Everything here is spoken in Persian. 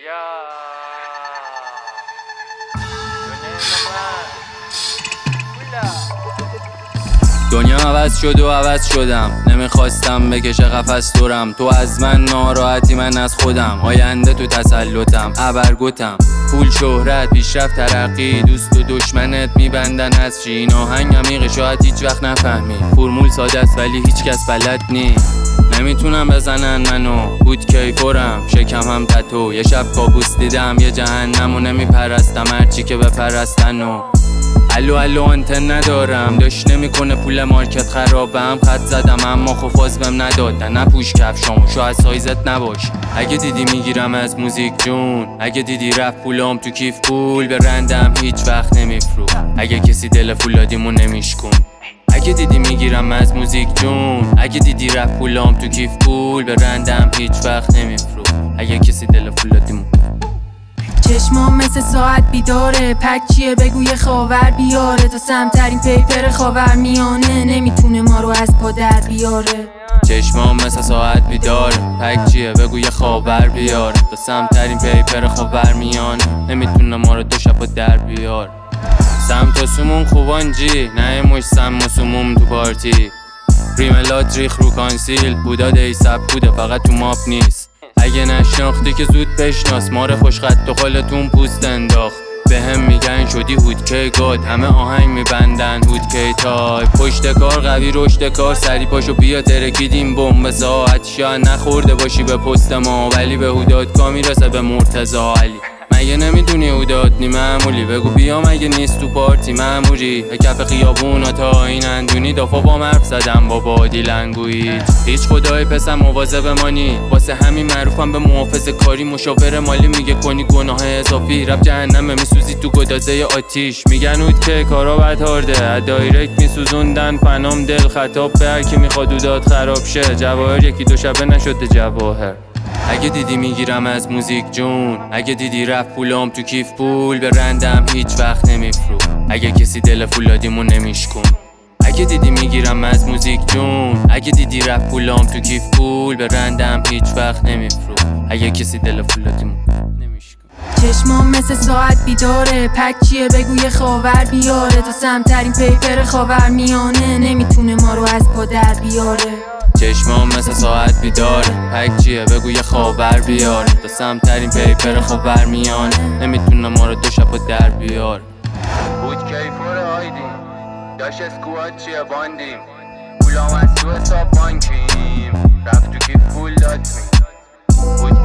دنیا عوض شد و عوض شدم، نمیخواستم بکشه قفس دورم. تو از من ناراحتی، من از خودم. آینده تو تسلطم، ابرگوتم. پول، شهرت، پیشرفت، ترقی، دوست و دشمنت میبندن از چی؟ این آهنگ عمیقه، شاید هیچ وقت نفهمی. فرمول ساده است ولی هیچ کس بلد نی. نمیتونم بزنن منو، بود کیفورم، شکم هم تتو. یه شب کابوس دیدم یه جهنم و نمیپرستم هرچی که بپرستنو. الو آنتن ندارم، داشت نمیکنه پول مارکت خرابم. خط زدم اما خفاز بهم ندادن. نپوش کفشامو، شاید سایزت نباشه. اگه دیدی میگیرم از موزیک جون، اگه دیدی رفت پولام تو کیف پول به رندم هیچ وقت نمیفرو. اگه کسی دل فولادیمو نمیشکن. اگه دیدی میگیرم از موزیک جون، اگه دیدی رفت پولام تو کیف پول به رندم هیچ وقت نمیفرو. اگه کسی دل فولادیمو. چشمام مثل ساعت بیداره، پک چیه بگو یه خاور بیاره. تا سمترین پیپر خاور میانه، نمیتونه ما رو از پا در بیاره. چشمام مثل ساعت بیداره، پک چیه بگو یه خاور بیاره. تا سمترین پیپر خاور میانه، نمیتونه ما رو دو شب در بیاره. سمت و سمون خوبان جی، نه مش سم و سموم تو پارتی. ریملات ریخ رو کانسیل، بودا دیسب بوده فقط تو ماپ نیست. اگه نشناختی که زود بشناس، مار خوشخط و خالتون پوست انداخت. به هم میگن شدی هودکی گاد، همه آهنگ میبندن هودکی تای. پشت کار قوی، رشد کار سری، پاشو بیا ترکیدیم بمب ساعت. شاید نخورده باشی به پست ما، ولی به هودادکا میرسه به مرتضی علی. مگه نمیدونی هودادنی معمولی؟ بگو بیا مگه نیست تو پارتی معمولی. به کف خیابونا تا این اندونی، دافا با حرف زدم با بادی لنگویج. هیچ خدای پسم مواظب مانی، واسه همین معروفم به محافظه کاری. مشاور مالی میگه کنی گناه اضافی، رب جهنمه میسوزی تو گدازه آتیش. میگن هود که کارا بد هارده، دایرکت میسوزوندن فنام دل. خطاب به هر کی میخواد هوداد خراب شه، جواهر یکی دو شبه نشده جواهر. اگه دیدی میگیرم از موزیک جون، اگه دیدی رفت پولام تو کیف پول به رندم هیچ وقت نمیفرو. اگه کسی دل فولادیمو نمیشکن. اگه دیدی میگیرم از موزیک جون، اگه دیدی رفت پولام تو کیف پول به رندم هیچ وقت نمیفرو. اگه کسی دل فولادیمو نمیشکن. چشمام مثل ساعت بیداره، پک چیه بگو یه خاور بیاره. تا سمترین پیپر خاور میانه، نمیتونه ما رو از پا در بیاره. چشمام مثل ساعت بیداره، پک چیه بگو یه خاور بیاره. تا سمترین پیپر خاور میانه، نمیتونه ما رو دو شب در بیاره. بود کیفور آیدیم، داشت اسکوات چیه باندیم. پولام از تو حساب بانکیم، رفت تو کیف پول داد می. بود